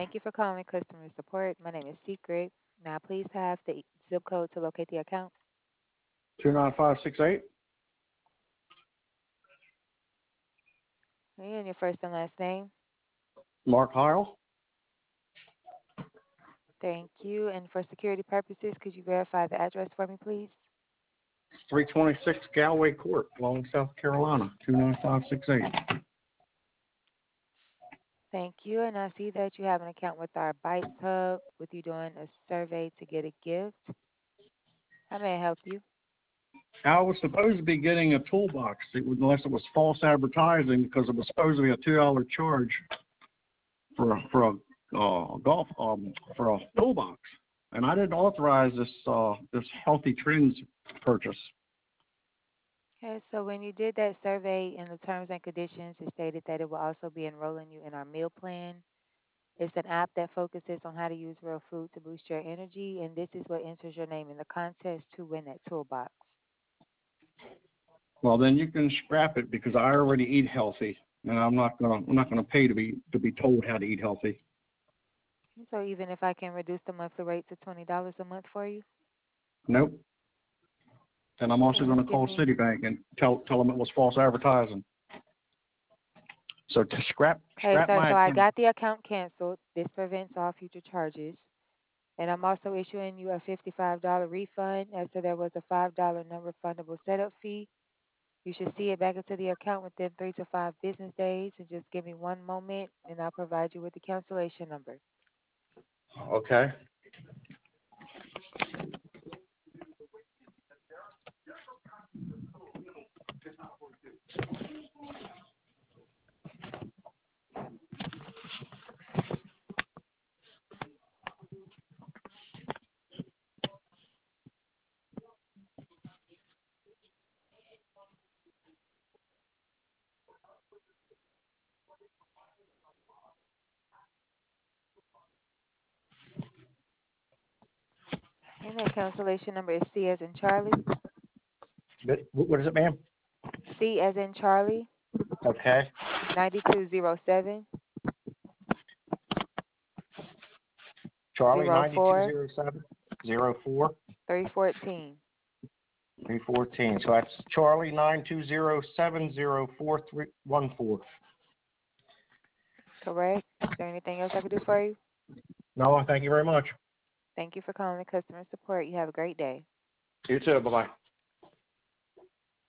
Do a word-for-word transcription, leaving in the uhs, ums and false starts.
Thank you for calling customer support. My name is Secret. Now, please have the zip code to locate the account. two nine five six eight. And your first and last name. Mark Heil. Thank you. And for security purposes, could you verify the address for me, please? three twenty-six Galway Court, Long, South Carolina, two nine five six eight. Thank you. And I see that you have an account with our Bites Hub with you doing a survey to get a gift. How may I help you? I was supposed to be getting a toolbox, it was, unless it was false advertising, because it was supposed to be a two dollar charge for a, for a uh, golf um, for a toolbox, and I didn't authorize this uh, this Healthy Trends purchase. Okay, so when you did that survey in the terms and conditions, it stated that it will also be enrolling you in our meal plan. It's an app that focuses on how to use real food to boost your energy, and this is what enters your name in the contest to win that toolbox. Well, then you can scrap it because I already eat healthy, and I'm not gonna I'm not gonna pay to be to be told how to eat healthy. So even if I can reduce the monthly rate to twenty dollars a month for you? Nope. And I'm also Okay, going to just give call me. Citibank and tell tell them it was false advertising. So to scrap Okay, scrap sir, my so I account. got the account canceled. This prevents all future charges. And I'm also issuing you a fifty-five dollars refund as so there was a five dollars non-refundable setup fee. You should see it back into the account within three to five business days. And just give me one moment, and I'll provide you with the cancellation number. Okay. And that cancellation number is C as in Charlie. But what is it, ma'am? C as in Charlie, Okay. ninety-two zero seven Charlie zero ninety two four zero seven zero four three fourteen. three fourteen. So that's Charlie nine two zero seven zero four three one four. Correct. Is there anything else I can do for you? No, thank you very much. Thank you for calling the customer support. You have a great day. You too. Bye bye.